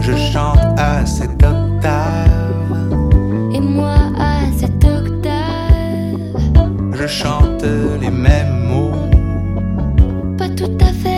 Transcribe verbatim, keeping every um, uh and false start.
Je chante à cette octave. Et moi à cette octave. Je chante les mêmes mots. Pas tout à fait